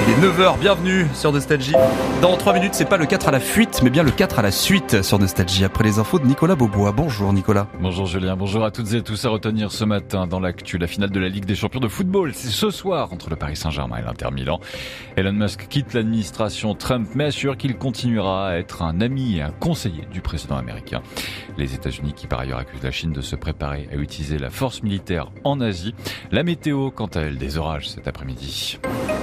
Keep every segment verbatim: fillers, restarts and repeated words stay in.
Il est neuf heures, bienvenue sur Nostalgie. Dans trois minutes, c'est pas le quatre à la fuite, mais bien le quatre à la suite sur Nostalgie. Après les infos de Nicolas Beaubois. Bonjour Nicolas. Bonjour Julien, bonjour à toutes et tous. À retenir ce matin dans l'actu, la finale de la Ligue des champions de football. C'est ce soir entre le Paris Saint-Germain et l'Inter Milan. Elon Musk quitte l'administration Trump, mais assure qu'il continuera à être un ami et un conseiller du président américain. Les États-Unis qui par ailleurs accusent la Chine de se préparer à utiliser la force militaire en Asie. La météo, quant à elle, des orages cet après-midi.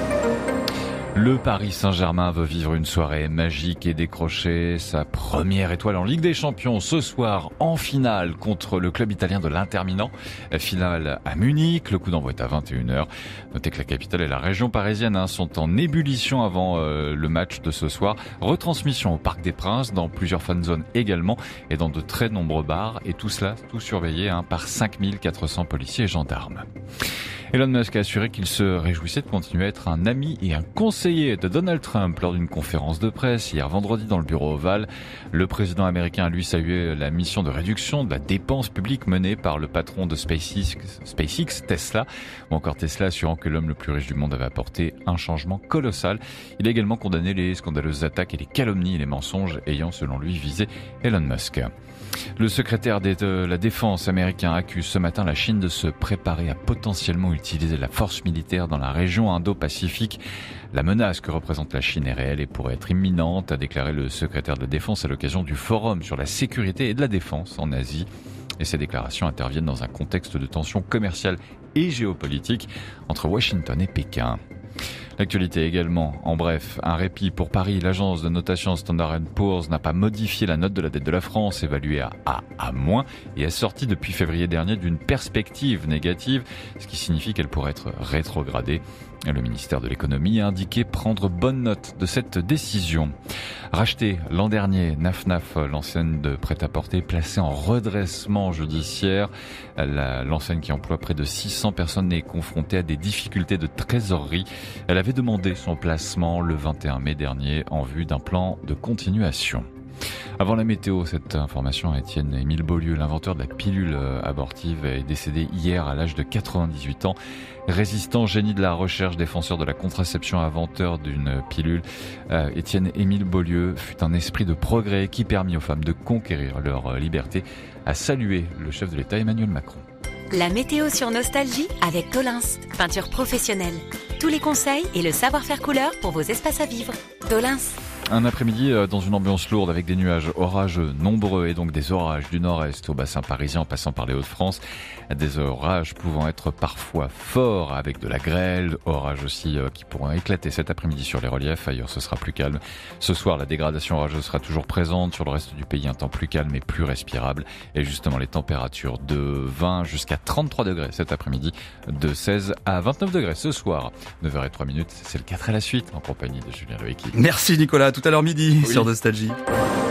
Le Paris Saint-Germain veut vivre une soirée magique et décrocher sa première étoile en Ligue des Champions ce soir en finale contre le club italien de l'Inter Milan. La finale à Munich, le coup d'envoi est à vingt et une heures. Notez que la capitale et la région parisienne hein, sont en ébullition avant euh, le match de ce soir. Retransmission au Parc des Princes, dans plusieurs fan zones également et dans de très nombreux bars. Et tout cela, tout surveillé hein, par cinq mille quatre cents policiers et gendarmes. Elon Musk a assuré qu'il se réjouissait de continuer à être un ami et un conseiller de Donald Trump lors d'une conférence de presse hier vendredi dans le bureau ovale. Le président américain a lui salué la mission de réduction de la dépense publique menée par le patron de SpaceX, SpaceX, Tesla, ou encore Tesla assurant que l'homme le plus riche du monde avait apporté un changement colossal. Il a également condamné les scandaleuses attaques et les calomnies et les mensonges ayant selon lui visé Elon Musk. Le secrétaire de la Défense américain accuse ce matin la Chine de se préparer à potentiellement utiliser la force militaire dans la région Indo-Pacifique. La menace que représente la Chine est réelle et pourrait être imminente, a déclaré le secrétaire de la Défense à l'occasion du forum sur la sécurité et de la défense en Asie. Et ces déclarations interviennent dans un contexte de tensions commerciales et géopolitiques entre Washington et Pékin. L'actualité également, en bref, un répit pour Paris. L'agence de notation Standard and Poor's n'a pas modifié la note de la dette de la France, évaluée à A à moins, et est sortie depuis février dernier d'une perspective négative, ce qui signifie qu'elle pourrait être rétrogradée. Le ministère de l'économie a indiqué prendre bonne note de cette décision. Rachetée l'an dernier, Naf Naf, l'enseigne de prêt-à-porter placée en redressement judiciaire. La, l'enseigne qui emploie près de six cents personnes est confrontée à des difficultés de trésorerie. Elle avait demandé son placement le vingt et un mai dernier en vue d'un plan de continuation. Avant la météo, cette information, Étienne Émile Beaulieu, l'inventeur de la pilule abortive, est décédé hier à l'âge de quatre-vingt-dix-huit ans. Résistant, génie de la recherche, défenseur de la contraception, inventeur d'une pilule, euh, Étienne Émile Beaulieu fut un esprit de progrès qui permit aux femmes de conquérir leur liberté, a salué le chef de l'État Emmanuel Macron. La météo sur Nostalgie avec Tolins, peinture professionnelle. Tous les conseils et le savoir-faire couleur pour vos espaces à vivre. Tolins. Un après-midi dans une ambiance lourde avec des nuages orageux nombreux et donc des orages du nord-est au bassin parisien en passant par les Hauts-de-France. Des orages pouvant être parfois forts avec de la grêle, orages aussi qui pourront éclater cet après-midi sur les reliefs. Ailleurs ce sera plus calme. Ce soir la dégradation orageuse sera toujours présente. Sur le reste du pays un temps plus calme et plus respirable. Et justement les températures de vingt jusqu'à trente-trois degrés cet après-midi, de seize à vingt-neuf degrés ce soir. neuf heures zéro trois minutes, c'est le quatre à la suite en compagnie de Julien Loïc. Merci Nicolas, à tout à l'heure midi oui. sur Nostalgie.